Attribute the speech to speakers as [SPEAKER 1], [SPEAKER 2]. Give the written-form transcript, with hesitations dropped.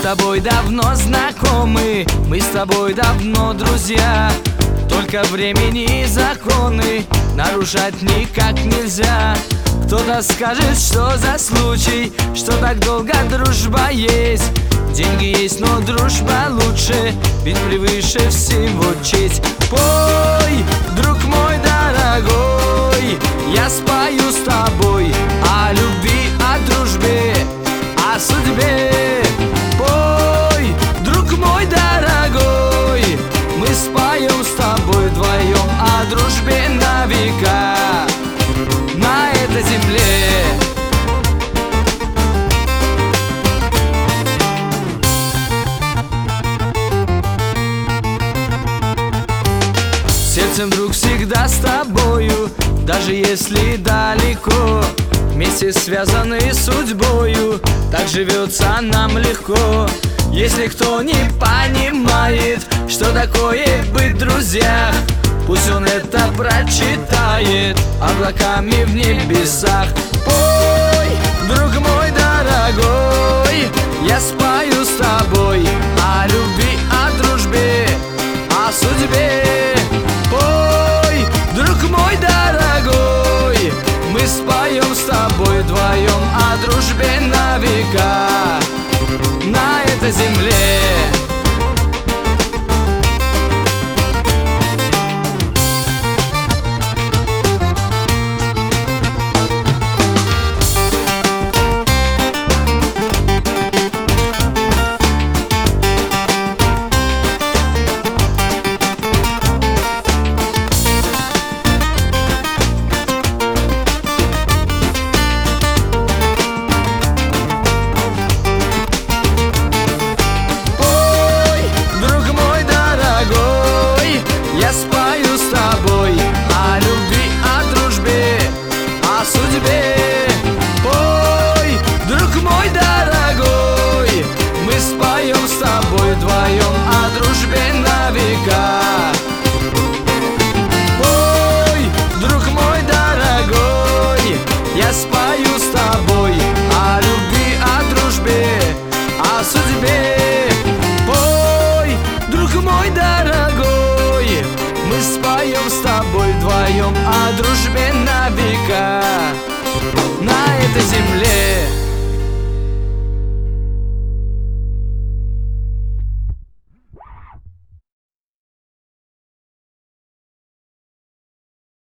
[SPEAKER 1] тобой давно знакомы, мы с тобой давно друзья. Только времени и законы нарушать никак нельзя. Кто-то скажет, что за случай, что так долго дружба есть. Деньги есть, но дружба лучше, ведь превыше всего честь. Пой, друг мой дорогой, я спою с тобой о любви, о дружбе, о судьбе. Пой, друг мой дорогой, мы споем с тобой вдвоем о дружбе на века на этой земле. Сердцем, друг, всегда с тобою, даже если далеко. Вместе связаны судьбою, так живется нам легко. Если кто не понимает, что такое быть в друзьях, пусть он это прочитает облаками в небесах. Пой, друг мой дорогой, я спою с тобой о любви, о дружбе, о судьбе. Пой, друг мой дорогой, мы споем с тобой вдвоем о дружбе на века на этой земле. Я спою с тобой о любви, о дружбе, о судьбе. Пой, друг мой дорогой, мы споем с тобой вдвоем о дружбе